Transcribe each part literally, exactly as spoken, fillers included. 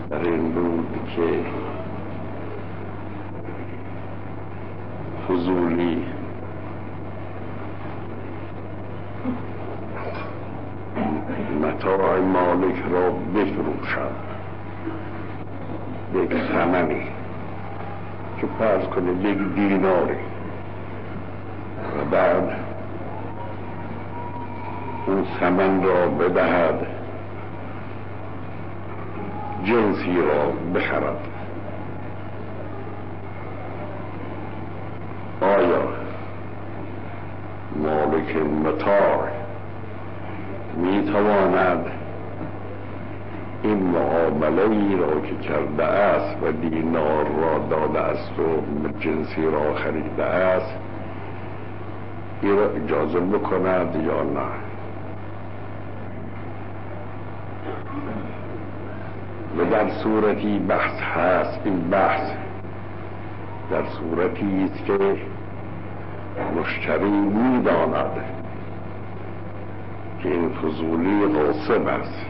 در این بود که فضولی متاع مالک را بفروشد یک ثمنی که فرض کنید یک دیناری و بعد اون ثمن را بدهد جنسی را بخرد. آیا مالک متاع میتواند این معامله ای را که کرده است و دینار را داده است و جنسی را خریده است این را اجازه بکند یا نه؟ و در صورتی بحث هست. این بحث در صورتی است که مشتری میداند که این فضولی غاصب است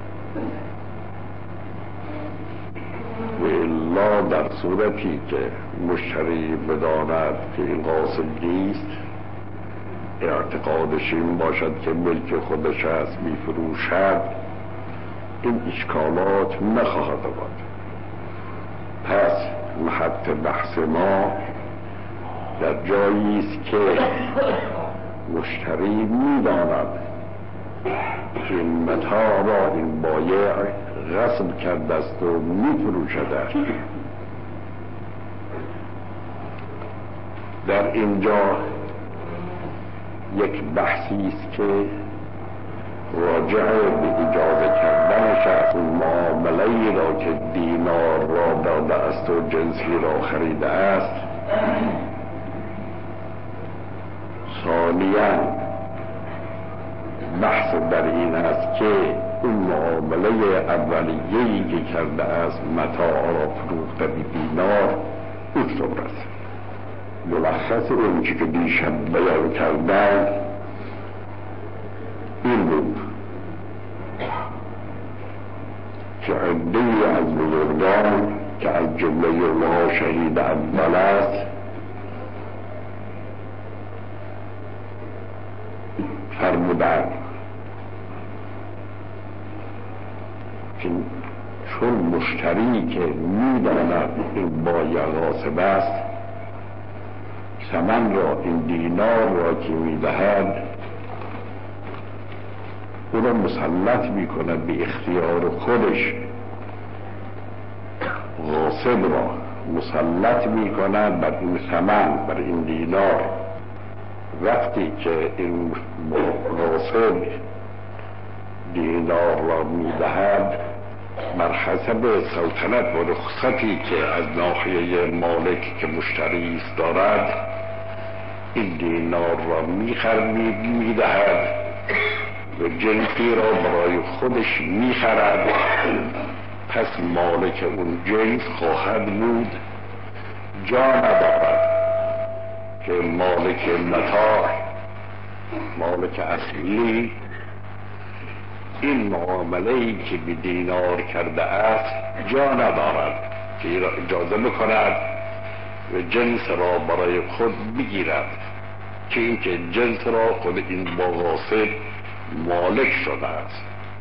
و الا در صورتی که مشتری بداند که این غاصب نیست، اعتقادش این باشد که ملک خودش است میفروشد، این اشکالات نخواهد بود. پس محط بحث ما در جایی است که مشتری میداند که این متاع را این بایع غصب کرده است و میفروشد. در اینجا یک بحثی است که راجع به اجازه کردنش از اون معامله‌ای را که دینار را داده است و جنسی را خریده است. ثانیاً بحث در این است که اون معامله اولیه‌ای که کرده است متاع را فروخته به دینار اکتبر است. ملخص اون که دیشب بیان کردن این بود که عده‌ای از بزرگان که از جمله اونها شهید اول است فرمودند که چون مشتری که میداند این بایع غاصب است ثمن را این دینار را که میدهد او را مسلط میکند به اختیار خودش، غاصب را مسلط میکند بر این ثمن، بر این دینار. وقتی که این غاصب دینار را میدهد بر حسب سلطنت و رخصتی که از ناحیه مالک که مشتری است دارد این دینار را میخرد میدهد و جنسی را برای خودش میخرد. پس مالک اون جنس خواهد بود جا ندارد که مالک متاع، مالک اصلی این معامله‌ای که به دینار کرده است جا ندارد که این را اجازه بکند و جنس را برای خود بگیرد، که این که جنس را خود این با غاصب مالک شده است.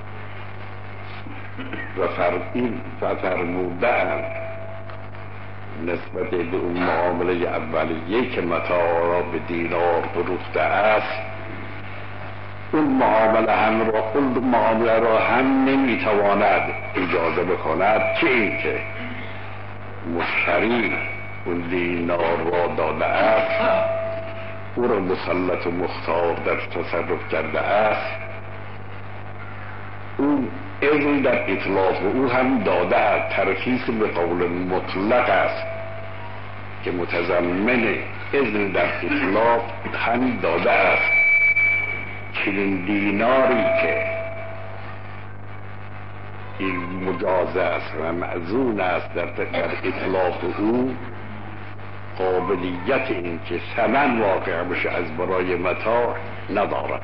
و فرمودن فرمودند نسبت به اون معامله اولیه که متاع را به دینار فروخته است اون معامله هم را اون معامله را هم نمیتواند اجازه بکند، که این که مشتری اون دینار را داده است او را مسلط و مختار در تصرف کرده است، اون اذن در اطلاق او هم داده است. ترخیص به قول مطلق است که متضمن اذن در اطلاق هم داده است که این دیناری که این مجاز است و معزون است در اطلاق او قابلیت این که ثمن واقع بشه از برای متاع ندارد،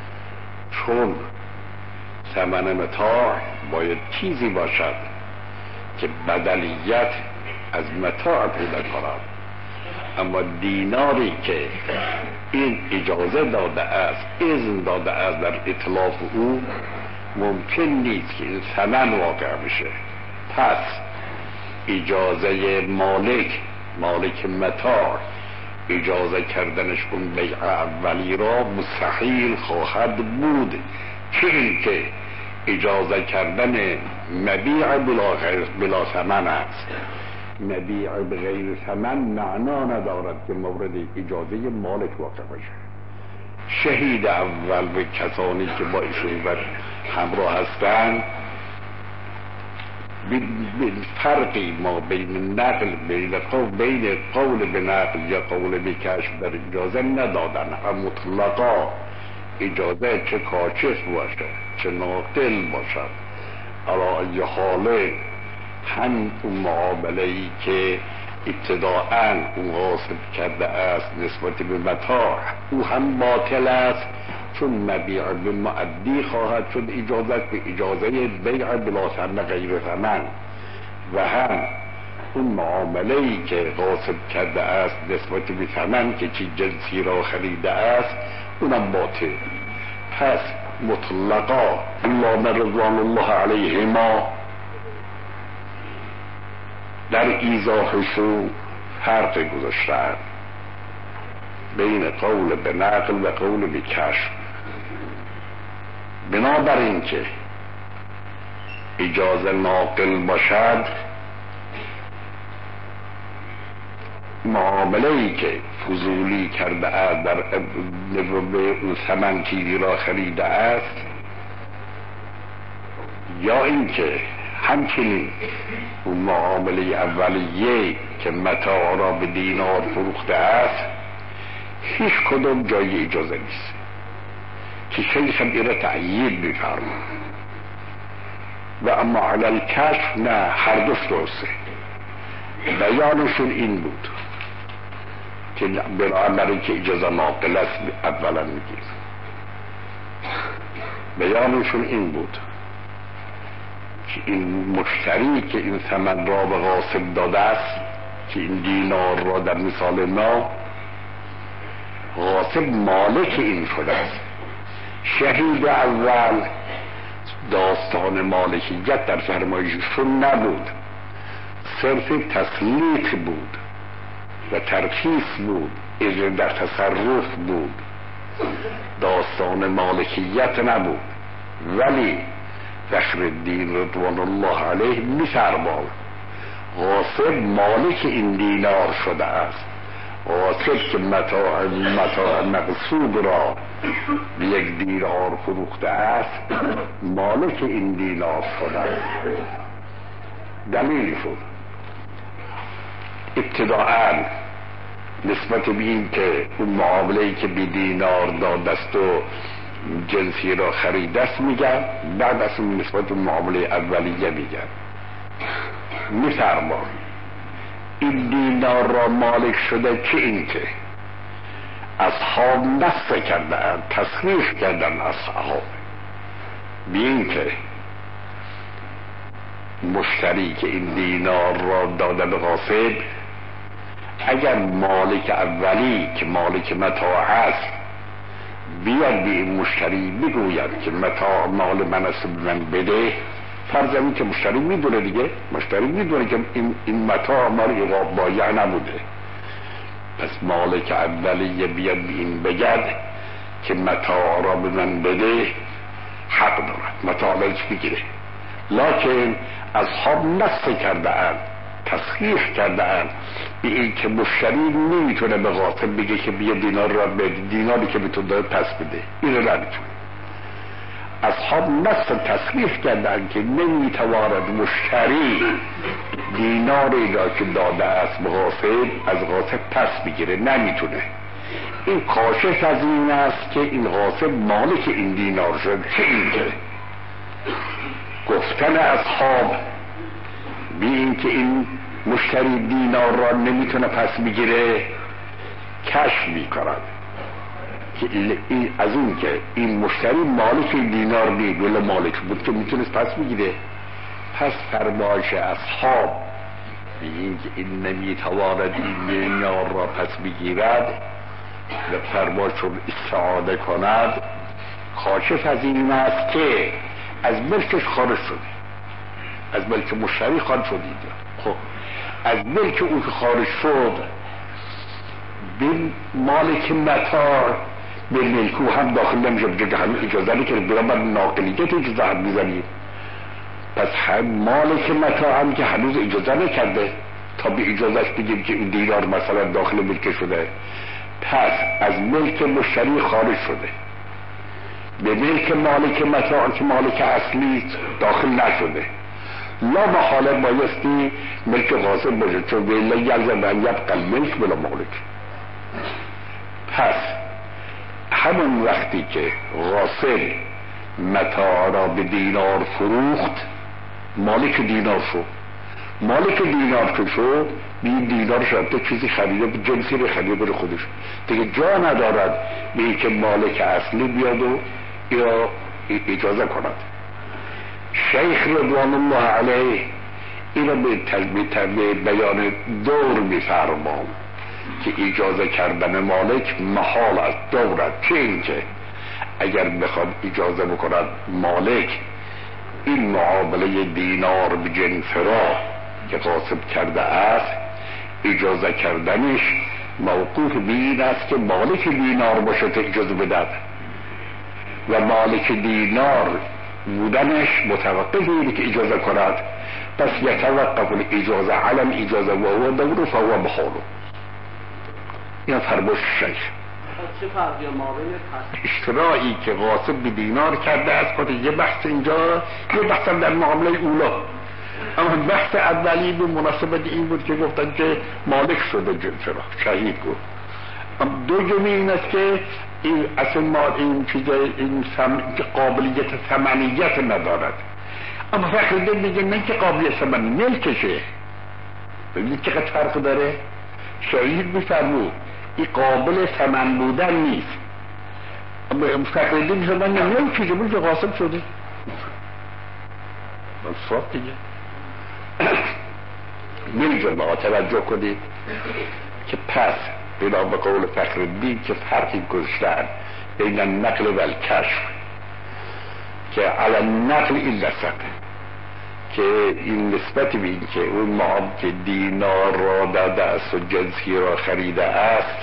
چون ثمن متاع باید چیزی باشد که بدلیت از متاع پیدا کند، اما دیناری که این اجازه داده است، اذن داده است در اطلاف او، ممکن نیست که این ثمن واقع بشه. پس اجازه مالک مالک متاع اجازه کردنش اون بیع اولی را مستحیل خواهد بود، چه این که اجازه کردن مبیع بلا, بلا ثمن است. مبیع بغیر ثمن معنا ندارد که مورد اجازه مالک واقع باشه. شهید اول به کسانی که با ایشون همراه هستند، فرقی ما بین نقل بین قول بین قول به نقل یا قول به کشف در اجازه ندادن. هم مطلقا اجازه چه کاشف باشه چه ناقل باشد، علا ای حاله هم اون معامله ای که ابتداءً اون غاصب کرده است نسبت به متاع، او هم باطل است، چون مبیع به معدی خواهد شد اجازت به اجازه بیع بلا ثمن غیر ثمن، و هم اون معامله ای که غاصب کرده است نسبت به ثمن که چی جنسی را خریده است اونم باطل. پس مطلقا علامه رضوان الله علیهما در ایضاحشون فرق گذاشتن بین قول به نقل و قول به کشف. بنابراین که اجازه ناقل باشد، معامله ای که فضولی کرده است در به اون ثمن چیزی را خریده است، یا اینکه همچنین اون معامله اولیه که متاع را به دینار فروخته است، هیچ کدوم جای اجازه نیست که شیخ هم ایره تعیید بفرماید. و اما علی کشف نه، هر دوش درسته. بیانشون این بود که بنابراین که اجازه ناقل است اولا میگیر. بیانشون این بود که این مشتری که این ثمن را به غاصب داده است، که این دینار را در مثال ما غاصب مالک این شده است. شهید اول داستان مالکیت در فرمایششون نبود، صرف تسلیط بود و ترخیص بود، اذن در تصرف بود، داستان مالکیت نبود. ولی فخرالدین رضوان الله علیه می‌فرماید غاصب مالک این دینار شده است. غاصب که متاع متاع مقصود را به یک دینار فروخته است، مالک این دینار شده است. دلیل شد ابتداءً نسبت به این که اون معامله‌ای که به دینار داده است و جنسی را خریده است میگن، بعد از اون نسبت به معامله اولیه میگن. میفرماید این دینار را مالک شده که این که اصحاب نص کردن، تصریح کردن اصحاب به این که مشتری که این دینار را داده به غاصب، اگر مالک اولی که مالک متاع است بیاد به این مشتری بگوید که متاع مال من است من بده، فرض این که مشتری میدونه دیگه، مشتری میدونه که این, این متاع مال ایقاب بایع نبوده، پس مالک اولیه بیاد به این بگرد که متاع را به من بده، حق دارد متاع را بگیره. لکن اصحاب نص کرده اند، تصحیح کرده اند به این که مشتری نمیتونه به غاصب بگه که بیا دینار را بده، دیناری که به تو داده پس بده، این را نمیتونه. اصحاب نص تصریح کردن که نمیتواند مشتری دیناری را که داده است به غاصب از غاصب پس بگیره، نمیتونه. این کاشف از این است که این غاصب مالک این دینار شد، که این که گفتن اصحاب بی این که این مشتری دینار را نمیتونه پس بگیره کشف میکند که این از اون که این مشتری مالک این دینار نید، ولی مالک بود که میتونست پس بگیره. پس فرمایش اصحاب این که این نمیتواند این دینار را پس بگیرد و فرمایشون استعاده کند کاشف از این است که از ملکش خارج شده، از ملک مشتری خارج شد. خب از ملک اون که خارج شد به مالک متاع به ملک او هم داخل نمیشه، بجه همه اجازه نکنه برابر ناقلیت اجازه هم میزنید. پس هم مالک متاع هم که هنوز اجازه نکرده تا به اجازهش بگیم که این دینار مثلا داخل ملک شده، پس از ملک مشتری خارج شده به ملک مالک متاع که مالک اصلی داخل نشده. لا محاله بایستی ملک غاصب باشه، چون ویلا یلزم ان یبقى الملک بلا مالک. پس همون وقتی که غاصب متاع را به دینار فروخت مالک دینار شد، مالک دینار که شد این دینار شد چیزی خریده به جنسی رو خریده بره خودش، دیگه جا ندارد به این که مالک اصلی بیاد و یا اجازه کند. شیخ رضوان الله علیه این رو به بیان دور میفرمام که اجازه کردن مالک محال است، دورد. چه اینکه اگر بخواد اجازه بکند مالک این معامله دینار به جنس را که غاصب کرده است اجازه کردنش موقوف به این است که مالک دینار باشه تا اجازه بدهد و مالک دینار بودنش متوقف اینه که اجازه کند، پس یتوقف الاجازه علم اجازه و هو دور فهو محالو. این فرموش شیخ. چه فرقی ما بین اشتراعی که غاصب به دینار کرده است که یه بحث اینجا، یه بحث در معامله اولا، اما بحث اولی به مناسبت این بود که گفتن که مالک شده جنس را شهید گفت. دو جمعی این است که این اصل مال این چیز این سم... قابلیت ثمنیت ندارد، اما فخر دل میگه نه که قابلیت ثمنی ملکشه. ببینید چقدر فرق داره. شهید میفرمود این قابل ثمن بودن نیست، اما فخر دل میگه من ملکشه، ملک غاصب شده. صاف دیگه ملک با توجه کنید که پس بنا به قول فخرالدین که فرقی گذاشتن بین النقل و الکشف که علی النقل این لسق که این نسبت به این که اون معام که دینار را داده است و جنسی را خریده است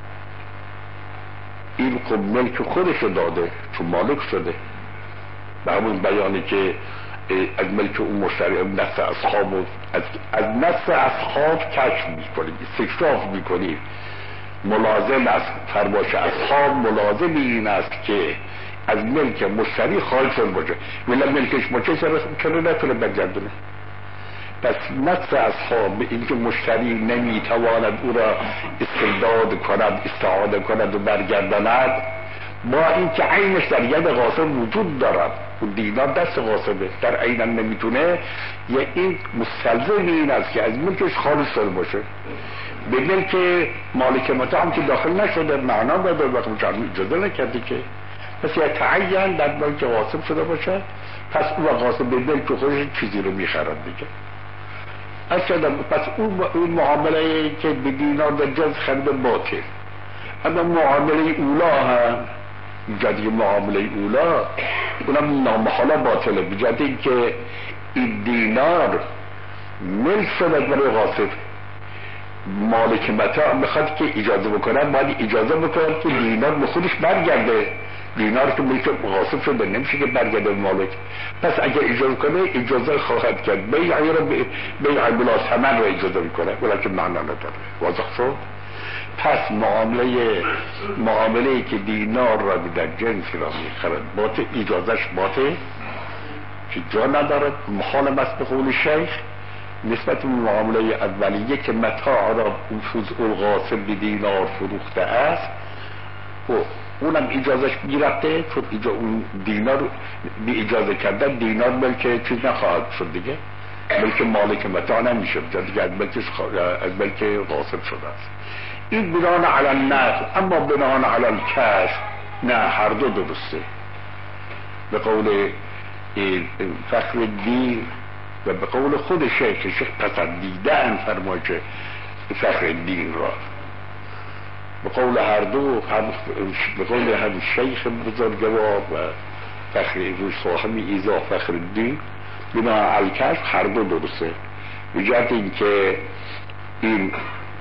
این خب ملک خودش داده چون مالک شده، به همون بیانی که از ملک اون مشتری نص اصحاب از, از نص اصحاب کشف میکنیم، استکشاف میکنیم. ملازم از فرمایش اصحاب ملازم این است که از ملک مشتری خارج شد باشه، ولی ملکش باشه چرا نتونه برگردونه. پس نص اصحاب این که مشتری نمیتواند او را استرداد کند استعاده کند و برگرداند با این که عینش در ید غاصب وجود دارد و دینار دست غاصبه در عینم نمیتونه، یا این مستلزم این است که از ملکش خارج شده باشه به ملک مالک متاع هم که داخل نشده معنا بده وقت مجرم اجازه نکرده که، پس یا تعین در ملک غاصب شده باشه، پس او غاصب به ملک خودش چیزی رو میخرد دیگه. اصلا پس اون اون معامله که به دینار در جز خرید باطل، اما معامله اولا هم جدی معامله اولا اونم نامحالا باطله، بجد این که این دینار ملک شده برای غاصب، مالک متاع میخواد که اجازه بکنه باید اجازه بکنه که دینار به خودش برگرده، دینار که ملک غاصب شده نمیشه که برگرده مالک، پس اگر اجازه کنه اجازه خواهد کرد بیعی رو بیعی بلا ثمن رو اجازه میکنه ولی که معنا نداره. واضح شد؟ پس معامله معامله که دینار را در جنسی را میخرد باطل، اجازهش باطل که جا ندارد، محال است به قول شیخ نسبت به معامله اولیه که متاع را اون غاصب به دینار فروخته است و اونم اجازهش میرفته چون ایجا اون دینار بی اجازه کردن دینار ملک چیز نخواهد شد دیگه، ملک مالک متاع نمیشه دیگه، از ملکش از ملک غاصب شده است. این بنان علی النقل، اما بنان علی الکشف نه، هر دو درسته. به قول فخرالدین و به قول خود شیخ شیخ پسندیدن فرمایش فخرالدین را، به قول هر دو هم به قول هم شیخ بزرگوار و فخر صاحب ایضاح فخرالدین بنا الکشف هر دو درسته. بجهت این که این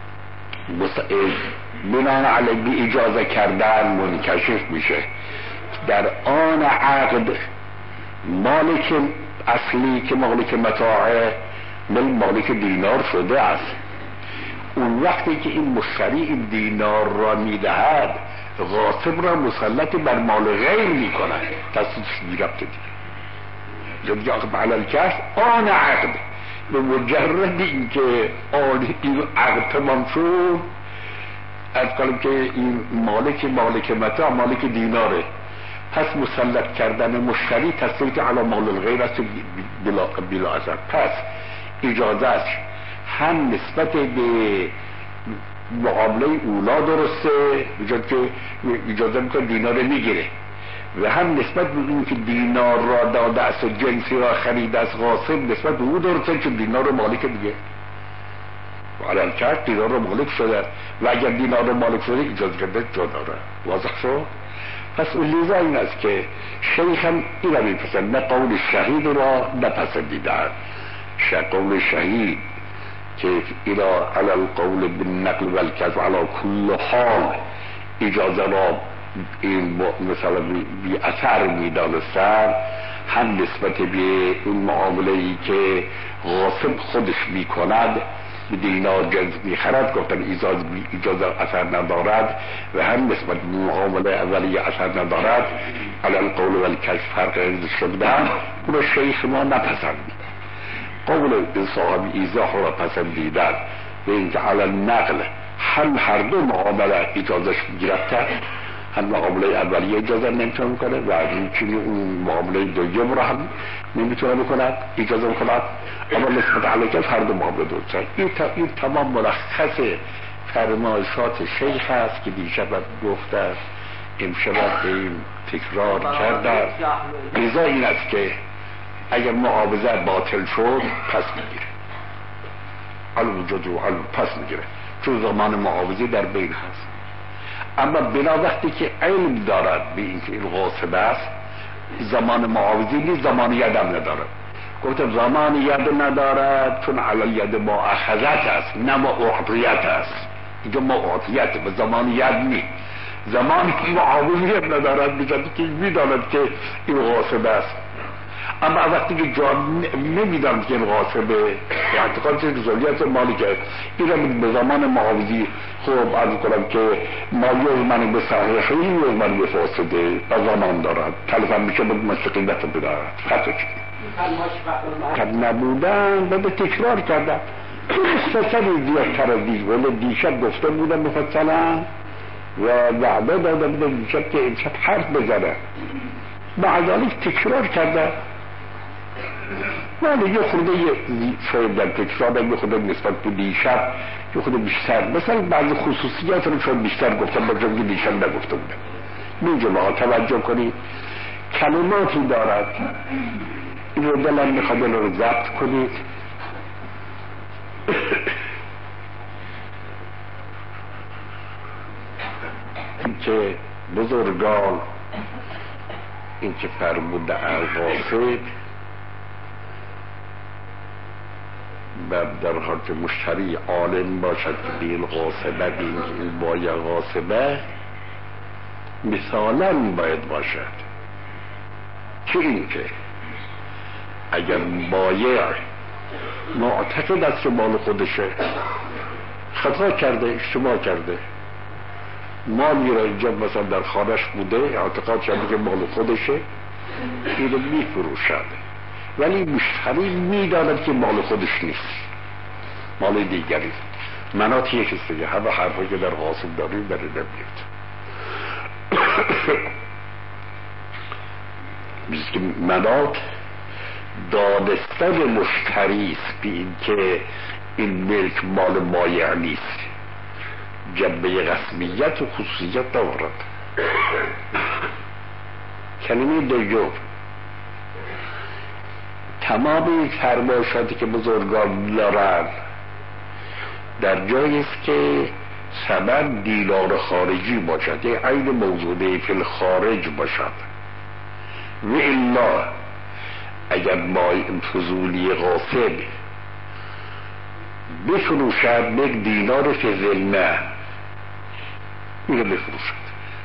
بنا علیه اجازه کردن منکشف میشه در آن عقد مالک اصلی که مالک متاعه مل مالک دینار شده است. اون وقتی که این مشتری این دینار را میدهد غاصب را مسلط بر مال غیر میکند، تصدیقش میرفته دیگه جا علل کش آن عقد به مجرد این که آن این عقد تمام شد از کنم که این مالک مالک متاع مالک دیناره، پس مسلط کردن مشتری تسلط علی مال الغیر است بلا, بلا اثر. پس اجازهش هم نسبت به معامله اولا درسته بجد که اجازه میکنه دینار میگیره، و هم نسبت به این که دینار را داده است و جنسی را خریده از غاصب نسبت به او درسته چون دینار رو مالک دیگه علم کرد دینار رو مالک شده و اگر دینار رو مالک شده اجازه کرده جا داره. واضح شد؟ پس اون لیزا این است که شیخ هم این را میپسند، نه قول شهید را نپسندیدن. قول شهید که اینا علی القول بالنقل والکذب علی کل حال اجازه را این مثلا بی اثر میدانستن، هم نسبت به اون معامله ای که غاصب خودش میکند به دینار جنس میخرد گفتن اجازه اجازه اثر ندارد، و هم نسبت به معامله اولی اثر ندارد علی القول والکذب فرق شدن. اون شیخ ما نپسندید. قول صاحب ایضاح را پسندیدن به اینکه علی النقل هم هر دو معامله اجازهش گرفته، هم معامله اولیه اجازه نمیتونه کنه و همچنین اون معامله دوم را هم نمیتونه بکند اجازه بکند، اما نسبت علیه هر دو معامله درسته. این, این تمام ملخص فرمایشات شیخ است که دیشب گفته امشب این تکرار کرده. ایضاح این است که اگر معاوضه باطل شد پس میگیره، الوجود و الو پس میگیره چون زمان معاوضه در بین هست. اما بنا وقتی که علم دارد به این که این غاصب است زمان معاوضه نیست، زمان ید هم ندارد. گفتم زمان ید ندارد چون علی ید ما اخذت است نه ما اعطیت است. اینجا ما اعطیت به زمان ید نیست، زمان معاوضه هم ندارد بجد که میداند که این غاصب است. اما وقتی که جان نمیدانم که این غاصبه اعتقاد که زلیت مالک است، این به زمان معاوضی خوب عرض کنم که ما یوز منو به صحیحی یوز منو به فاسده و زمان دارد تلفن میشه به مستقیلت بدارد خطا چید کد نبودن بده تکرار کردن مختصری زیادتر از دیش ولی دیشب گفته بودم مفصلا و وعده داده بودم دیشب که امشب حرف بزنه بعدالیش تکرار کرده ولی یه خورده شاید در تکرار یه خورده نسبت به دیشب یه خورده بیشتر مثلا بعض خصوصیات رو شاید بیشتر گفتم با جمعی دیشب نگفته بودم. این جمعه توجه کنید کلماتی دارد این رو دلم میخواد این رو ضبط کنید این که بزرگان این که فرموده الغاصب و در حال که مشتری عالم باشد که این غاصبه این باید غاصبه مثالا باید باشد که این که اگر بایع معتقد است که مال خودشه خطا کرده اشتباه کرده مالی را اینجا مثلا در خانش بوده اعتقاد شده که مال خودشه این رو میفروشد ولی مشتری میداند که مال خودش نیست مال دیگری مناط یک است دیگه همه حرفایی که در غاصب داریم بره نمیاد بیست که مناط دانستن مشتری است به این که این ملک مال مایع نیست جنبه رسمیت و خصوصیت دارد. کلمه دوم تمام این فرمایشاتی که بزرگان دارن در جایی است که سبب دینار خارجی باشد، یک عین موجوده فی الخارج باشد. و الا اگر ما این فضولی غاصب بفروشد یک دینار فی ذمه، اینو بفروشد،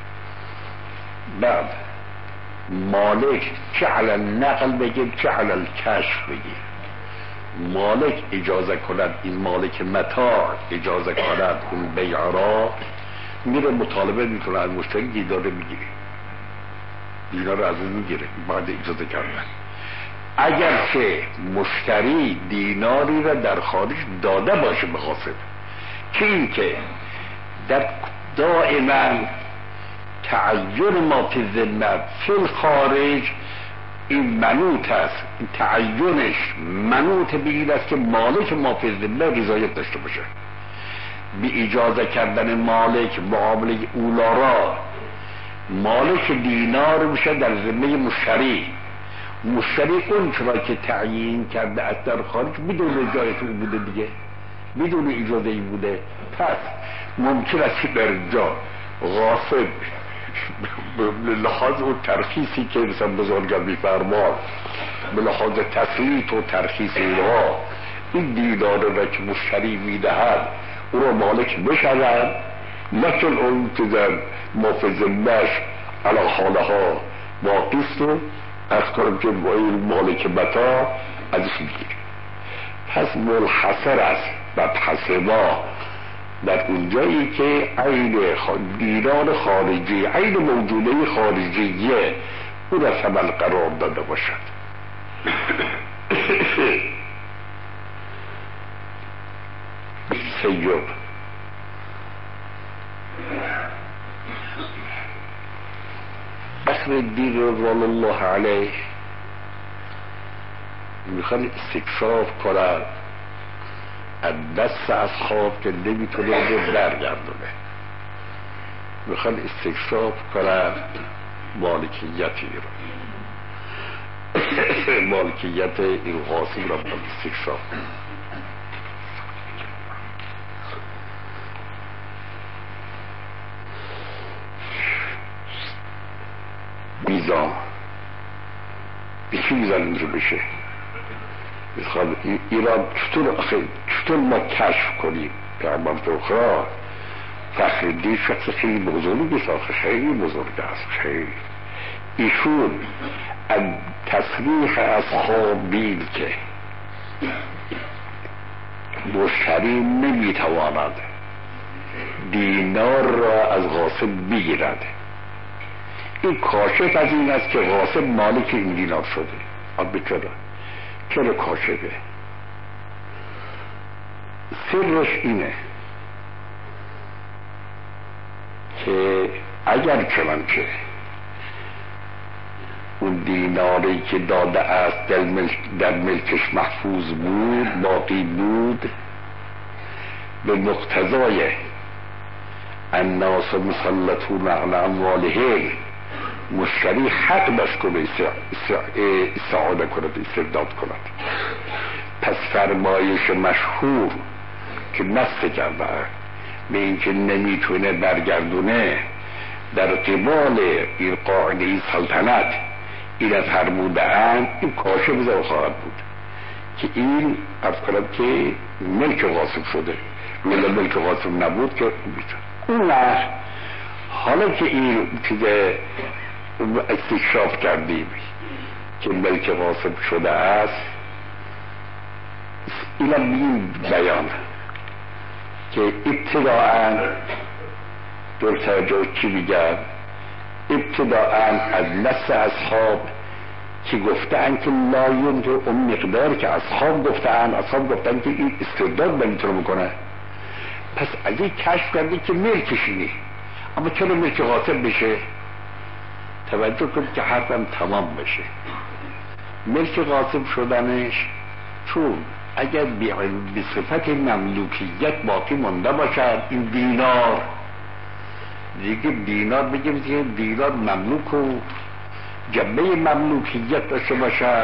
بعد مالک چه علی النقل بگیر چه علی الکشف بگیر، مالک اجازه کند، این مالک متاع اجازه کند اون بیع را، میره مطالبه میکنه از مشتری دینار میگیره، دینار از اون میگیره بعد اجازه کردن. اگر که مشتری دیناری را در خارج داده باشه به غاصب، که این که در دائما تعین ما فی الذمه فی الخارج این منوط است، این تعینش منوط به این است که مالک ما فی الذمه رضایت داشته باشه. بی اجازه کردن مالک معامله اولا را، مالک دینار میشه در ذمه مشتری، مشتری اون چرا که تعیین کرده از در خارج بدون رضایت او بوده دیگه، بدون اجازه ای بوده. پس ممکن است که در جا غاصب به لحاظ اون ترخیصی که مثلا بزرگان میفرماد، به لحاظ تسلیط و ترخیص اونها، این دینار را که مشتری میدهد او را مالک بشود، لکن اون که در مافظمش علا حاله ها باقیست و از کنم که مالک متا ازش میگیره. پس ملحصر است و پس ما در اونجایی که عین دینار خارجی، عین موجوده خارجیه او را ثمن قرار داده باشد. سید فخر الدین رضوان الله علیه میخوان استکشاف کنن از دست اصحاب که نمیتونه رو برگردونه، میخوان استکشاف کنن مالکیتی رو، مالکیت این غاصب رو میخوان استکشاف کنن. میزان به چی میزان اینجا بشه؟ میخواد ایران چطور چطور ما کشف کنیم؟ پیغمبر فخرا فخر الدین شخص خیلی بزرگی است، خیلی بزرگ است، خیلی ایشون از تصریح اصحاب دید که مشتری نمیتواند دینار را از غاصب بگیرد، این کاشف از این است که غاصب مالک این دینار شده. آب چرا؟ چرا کاشفه؟ سرش اینه که اگر چنانچه اون دیناری که داده است در, ملک در ملکش محفوظ بود، باقی بود، به مقتضای الناس مسلطون علی اموالهم، مشتری حق داشت کنه استعاده کند، استرداد کند. پس فرمایش مشهور که نص کرده به اینکه نمیتونه برگردونه در قبال این قاعده سلطنت این فرموده اند، این کاشف بزر خواهد بود که این از کنم که ملک غاصب شده، ولی ملک غاصب نبود که اون نه. حالا که این چیزه استکشاف کردیم که ملک غاصب شده است، اینا بین بیان که ابتداعا در توجه چی میگن؟ ابتداعا از نص اصحاب که گفتن که لایون تو اون مقدار که اصحاب گفتن، اصحاب گفتن که این استرداد نمیتونه بکنه، پس از این کشف کرده که ملکش اینه. اما چرا ملک غاصب بشه؟ توجه کنید که حرفم تمام بشه. ملک غاصب شدنش چون اگر به صفت مملوکیت باقی مانده باشد، این دینار دیگه دینار بگیم که دینار مملوک و جنبه مملوکیت داشته باشد،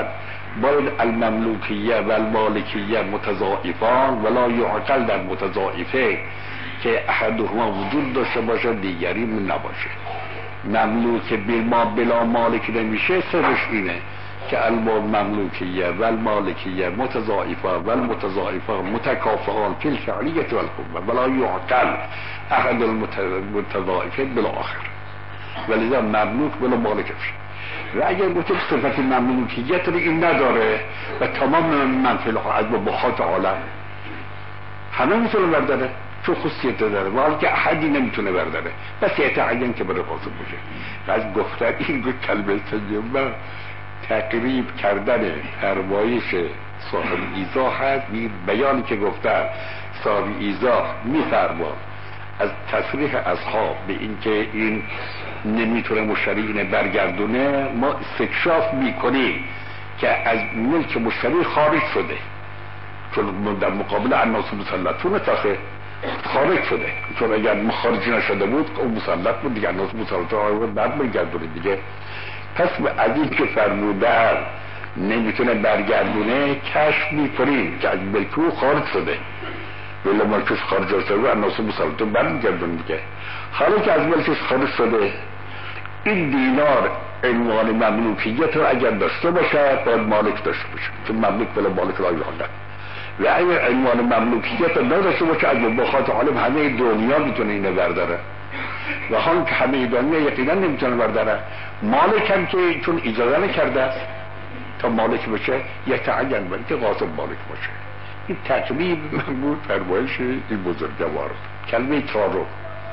باید المملوکیه و المالکیه متضاعفان ولا یعقل در متضاعفه که احدهما وجود داشته باشه دیگری نباشه. مملوک بلا بلا مالک نمیشه، سرش اینه که المملوکیه و المالکیه متضاعفه و المتضاعفه متکافئان فی الفعلیه و القوه ولا یعقل احد المتضاعفین بالاخر، ولذا مملوک بلا مالک میشه. و اگر گفتیم صفت مملوکیت رو این نداره و تمام منفی از بخات عالم همه میتونه برداره چون خصوصیت داره و حال که احدی نمیتونه برداره، بس یتعین که بره قاسم باشه. و از گفتن این گفت کلمه سجمه تقریب کردن فرمایش صاحب ایضاح هست. بیانی که گفتن صاحب ایضاح میفرما از تصریح اصحاب به این که این نمیتونه مشتری اینه برگردونه، ما استکشاف میکنیم که از ملک مشتری خارج شده، چون در مقابل الناس مسلطون تاخه خارج شده، چون اگر خارجی نشده بود اون مسلط بود دیگه، الناس مسلطون بعد برگردونه دیگه. پس از این که فرمودن نمیتونه برگردونه کشف میکنیم که از ملک او خارج شده، ولی ملکش خارج شده الناس مسلطون برگردونه دیگه. حالا که از ملکش خارج شده این دینار عنوان مملوکیت رو اگر داشته باشه باید مالک داشته باشه، چون مملوک بلا مالک را یعنی. و اگر عنوان مملوکیت رو نداشته باشه از مباحات عالم همه دنیا میتونه اینو برداره، و حال که همه دنیا یقینا نمیتونه برداره. مالک هم که چون اجازه نکرده است تا مالک بشه یتعین باید که غاصب مالک باشه. این تقریب من فرمایش این بزرگوار. کلمه چهارم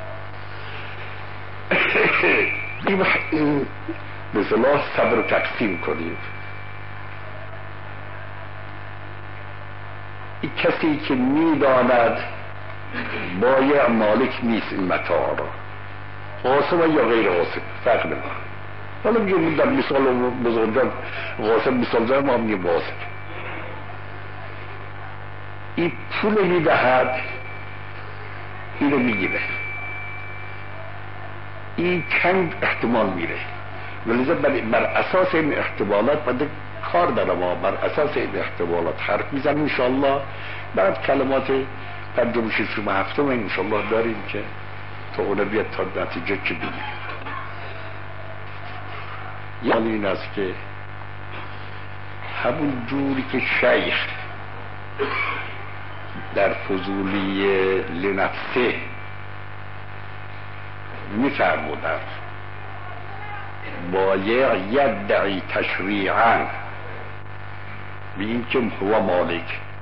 این به اصطلاح صبر تقسیم کنید. این کسی که میداند بایع مالک نیست این متاع را، غاصب یا غیر غاصب فرق نمیکنه. حالا میگه در مثال بزرگان غاصب مثال زن ما میگه غاصب. این پول میدهد اینو میگیره، این چند احتمال میره، ولذا بر اساس این احتمالات باید کار دارم ما بر اساس این احتمالات حرف میزنم. انشاءالله بعد کلمات پنجم ششم هفتم انشاءالله داریم که تا اون بیاد تا نتیجه چه بینیم. یعنی این است که همون جوری که شیخ در فضولی لنفسه میفرمودند بایع یدعی تشریعا به این که هو مالک،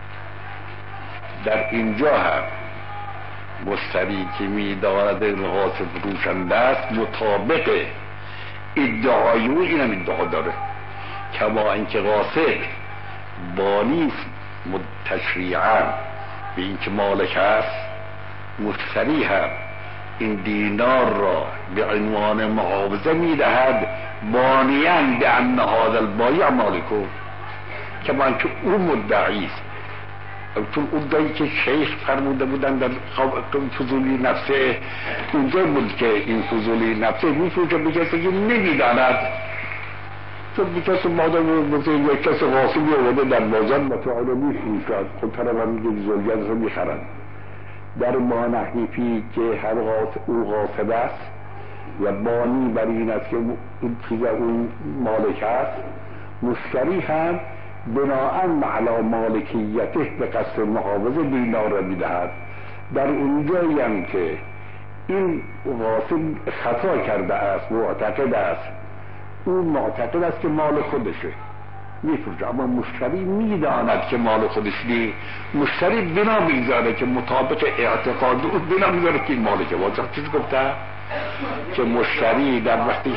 در اینجا هم مشتری که میداند غاصب روشنده است مطابق ادعای او اینم ادعا داره، کما اینکه غاصب بانی تشریعا به این که مالک است، مشتری هم این دینار را به عنوان معاوضه میدهد بانیان به ان هذا البایع مالکو، کما اینکه او مدعی است. چون اون جایی که شیخ فرموده بودن در فضولی نفسه اونجا بود که این فضولی نفسه میفروشه به کسی که نمیداند، چون به کسی مادم بسید یک کسی غاصبی آورده در بازار متعاله میفروشد، خب طرف هم میگه زوجیت رو میخرن. در ما نحیفی که هر غاصب او غاصب است و بانی بر این است که این چیز اون مالک است، مشتری هم بناءً علی مالکیته به قصد محافظه دینار را میدهد. در اونجایی هم که این غاصب خطا کرده است معتقد است، اون معتقد است که مال خودشه میفروشه، اما مشتری میداند که مال خودش نیست، مشتری بنا میگذاره که مطابق اعتقاد او بنا میگذاره که این مالکه. واضح چیز گفته که مشتری در وقتی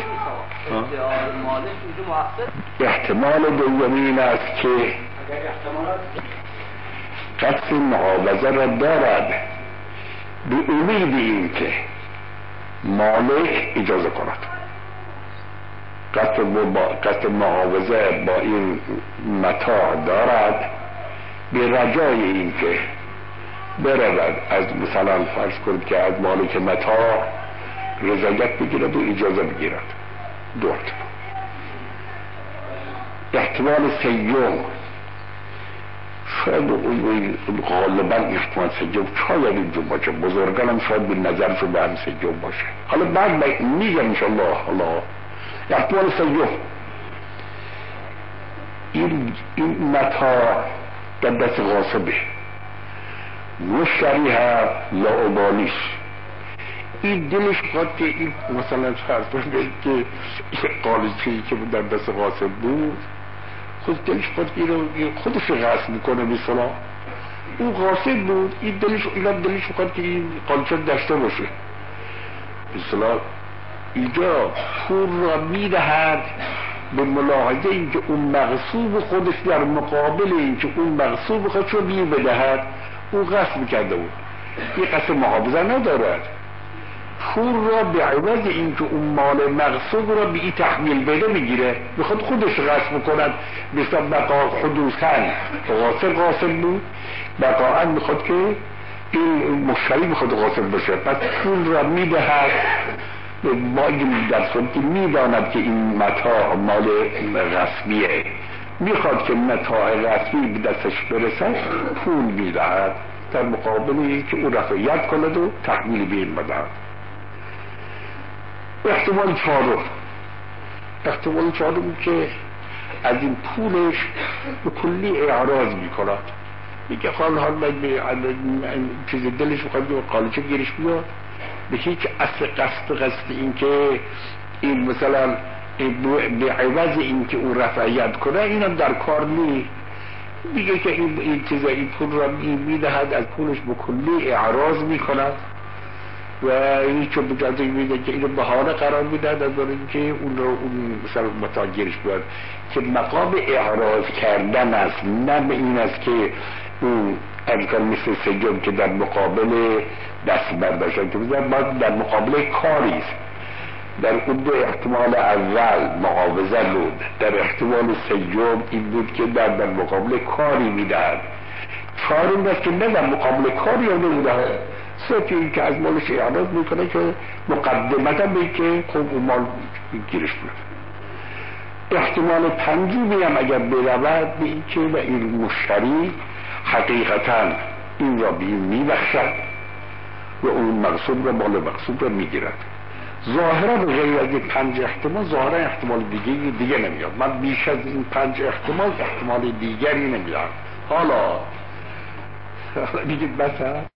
احتمال دومین است که قصد معاوضه را دارد به امید این که مالک اجازه کند. قصد, قصد معاوضه با این متاع دارد به رجای این که برود از مثلا فرض کنید که از مالک متاع رضایت بگیرد و اجازه بگیرد. دو احتمال سیوم شاید غالبا احتمال سیوم شاید اینجور باشه، بزرگانم شاید به نظرشون به هم سیوم باشه. حالا بعد میگم انشالله. حالا احتمال سیوم این این متاع در دست غاصبه، مشتری ها لاابالیش، این دلش خواهد که این مثلا فرض کنید که این قالیچه‌ای که در دست غاصب بود خود دلش خواهد که خودش غصب میکنه. مثلا اون غاصب بود، این دلش اینا دلش خواهد که این قالیچه داشته باشه. مثلا اینجا پول را میدهد به ملاحظه اینکه اون مغصوب خودش در مقابل اینکه اون مغصوب خودش رو بیر بدهد اون غصب کرده بود، این قصد محافظه ندارد. پول را به عوض اینکه اون مال مغصوب را به این تحمیل بده میگیره، میخواد خودش غصب کند. مثلا بقا حدوثاً غاصب غاصب بود، بقاً میخواد که این مشتری میخواد غاصب بشه، پس پول را میدهد با این در صورت که میداند که این متاع مال غصبیه، میخواد که متاع غصبی به دستش برسد پول میدهد در مقابلی که او رفعیت کند و تحمیل بین بدهد. احتمال چهارم احتمال چهارم که از این پولش به کلی اعراض میکند، میگه خال حال من به چیز دلش بخواد به قالیچه گیرش بیاد، به هیچ اصل قصد قصد این که این مثلا به عوض این که اون رفعیت کنه اینم در کار نی. میگه که این این چیز این پول را میدهد، از پولش به کلی اعراض میکند و این چون بجازه میده که اینو بهانه قرار میدهد از اینکه اون رو اون مثلا متاع گیرش بیاد، که مقام اعراض کردن است، نه به این است که اون امکان مثل سجم که در مقابل دست برداشتن که بزن باید در مقابل کاری است. در اون دو احتمال اول معاوضه بود، در احتمال سجم این بود که در, در مقابل کاری میدهد. چهارم است که نه در مقابل کاری هم نمیدهد، سوتی این که از مالش اعراض میکنه که مقدمتا به که خب اون مال گیرش بود. احتمال پنجمی هم اگر برود به این که و این مشتری حقیقتا این را به این میبخشد و اون مقصود را مال مقصود را میگیرد. ظاهرا غیر از این پنج احتمال ظاهرا احتمال دیگه دیگه نمیاد. من بیش از این پنج احتمال احتمال دیگری نمیدم. حالا حالا میگید بسه